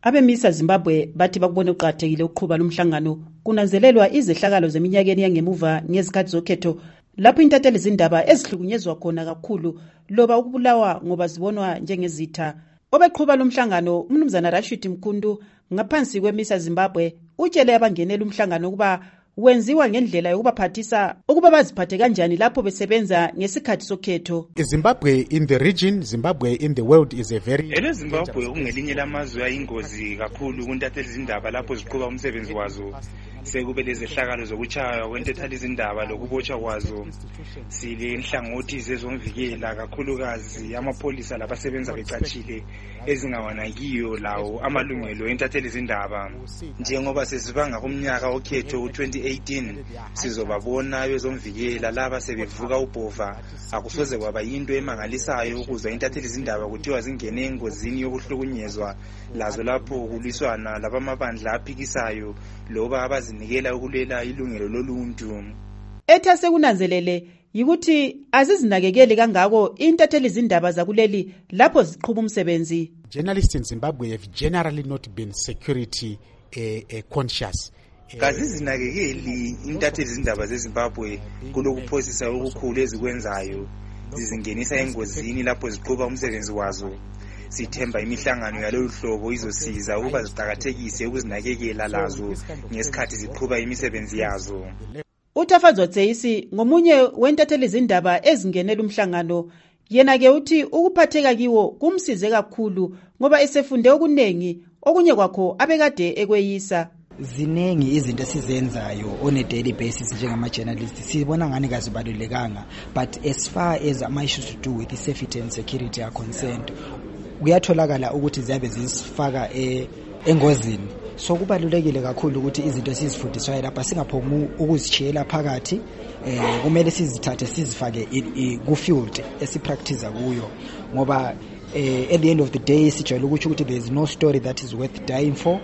Abemisa Zimbabwe bathi bakubona uqathekile uqhuba lomhlangano kunanzelelwa izehlakalo zeminyakeni yangemuva ngezikhathi zokhetho lapho intatheli zindaba ezihlukunyezwa khona kakhulu loba ukubulawa ngoba zibonwa njengezitha. Obeqhuba lomhlangano umnumzana Rashid Mkhundu ngaphansi kwemisa Zimbabwe utshele abangenela umhlangano ukuba wenziwa ngendlela yokubaphathisa ukuba baziphathe kanjani lapho besebenza ngesikhathi sokhetho. Zimbabwe in the region, Zimbabwe in the world is a very Zimbabwe ungelinye lamazwe ayingozi kakhulu kuntatheli zindaba lapho ziqhuba umsebenzi wazo. Sekube lezehlakalo zokuchaya kwentatheli zindaba lokubotshwa kwazo. Sile inhlangothi zezomvikela kakhulukazi amapholisa labasebenza becatshile ezingawanakiyo lawo amalungelo entatheli zindaba. Njengoba sesibanga kumnyaka okhetho u2018 sizobabona bezomvikela laba sebevuka ubhova. Akusoze kwaba yinto emangalisayo ukuzwa intatheli zindaba kuthiwa zingene engozini yokuhlukunyezwa lazo lapho kuliswana labamabandla aphikisayo loba abazinikela ukulela ilungelo loluntu. Etha sekunanzelele yikuthi azizinakekeli kangako intatheli zindaba zakuleli lapho ziqhuba umsebenzi. Journalists in Zimbabwe have generally not been security conscious. Kazizinakekeli intatheli zindaba zeZimbabwe kulokuphosisa okukhulu ezikwenzayo. Zizingenisa engozini lapho ziqhuba umsebenzi wazo. Sithemba imihlangano yalolu hlobo izosiza ukuba ziqhakathekise ukuzinakekela lazo ngesikhathi ziqhuba imisebenzi yazo. Utafadzwa Tseyisi ngomunye wentatheli zindaba ezingenela umhlangano yena ke uthi ukuphatheka kiwo kumsize kakhulu ngoba esefunde okunengi okunye kwakho abekade ekweyisa. Zinengi izinto esizenzayo on a daily basis njengama journalists sibona ngani kazibalulekanga, but as far as ama issues to do with the safety and security are concerned kuyatholakala ukuthi ziyabe zisifaka engozini. So kubalulekile kakhulu ukuthi izinto sizifundiswayo lapha singaphomi ukuzitshiyela phakathi, kumele sizithathe sizifake ku field esipractice kuyo ngoba at the end of the day sijwayele ukuthi there is no story that is worth dying for.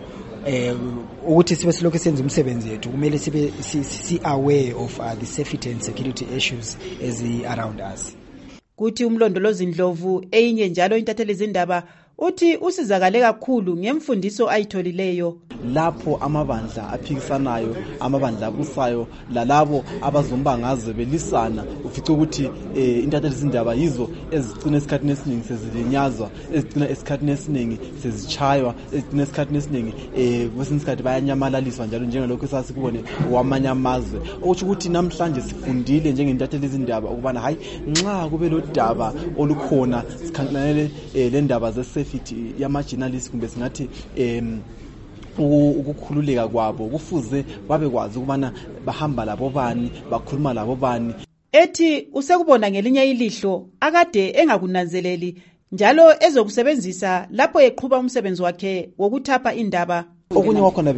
Ukuthi sibe silokhu senza umsebenzi wethu kumele sibe si aware of the safety and security issues as around us. Kuthi umlondolozi Ndlovu eyinye njalo intatheli zindaba uthi usizakale kakhulu ngemfundiso ayitholileyo. Lapho amabandla aphikisanayo, amabandla abusayo lalabo abazombangaze belisana, ufica ukuthi intatheli zindaba yizo ezigcina esikhathini esiningi sezilinyazwa, ezigcina esikhathini esiningi sezichaywa, ezigcina esikhathini esiningi kwesinye isikhathi bayanyamalaliswa njalo njengalokho sasikubone wamanye amazwe. Okusho ukuthi namhlanje sifundile njengentatheli zindaba ukubana hayi nxa kube lo daba olukhona sikhangelele le ndaba ze-safety yama-journalists kumbe singathi ukukhululeka kwabo kufuze babekwazi ukubana bahamba labo bani, bakhuluma labo bani. Ethi usekubona ngelinye ilihlo akade engakunanzeleli njalo ezokusebenzisa lapho eqhuba umsebenzi wakhe wokuthapha indaba. Okunye wakhona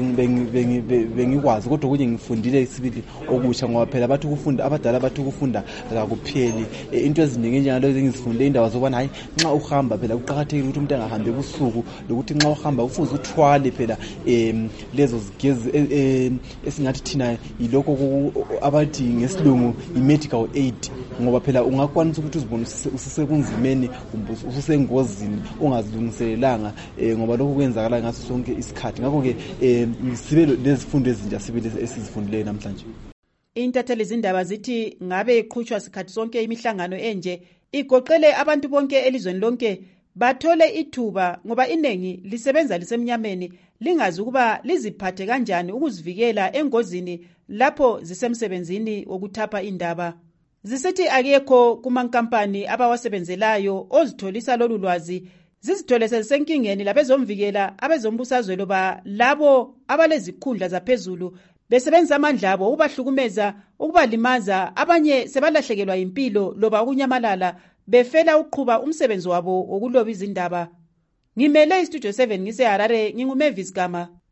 bengikwazi kodwa okunye ngifundile isibili okusha ngoba phela bathi ukufunda abadala bathi ukufunda akakupheli. Into eziningi njalo ezingizifunde indawo zokubana hayi nxa uhamba phela kuqhakathekile ukuthi umuntu angahambe kusuku lokuthi nxa uhamba ufuze uthwale phela lezo zigezi esingathi thina yiloko abathi ngesilungu i-medical aid ngoba phela ungakwanisa ukuthi uzibone usisekunzimeni usengozini ungazilungiselelanga ngoba lokho kwenzakala ngaso sonke isikhathi. Ngakho-ke sibe lezifundo ezintsha sibili esizifundileyo namhlanje. Intatheli zindaba zithi ngabe iqhutshwa sikhathi sonke imihlangano enje igoqele abantu bonke elizweni lonke bathole ithuba ngoba inengi lisebenza lisemnyameni lingazi ukuba liziphathe kanjani ukuzivikela engozini lapho zisemsebenzini wokuthapha indaba. Zisithi akekho kumankampani abawasebenzelayo ozitholisa lolu lwazi zizithole sezisenkingeni labezomvikela abezombusazwe loba labo abalezikhundla zaphezulu besebenzisa amandla abo ukubahlukumeza ukubalimaza abanye sebalahlekelwa impilo loba ukunyamalala befela uqhuba umsebenzi wabo wokuloba izindaba. Ngimele istudio 7 ngise Harare nginguMavis Gama.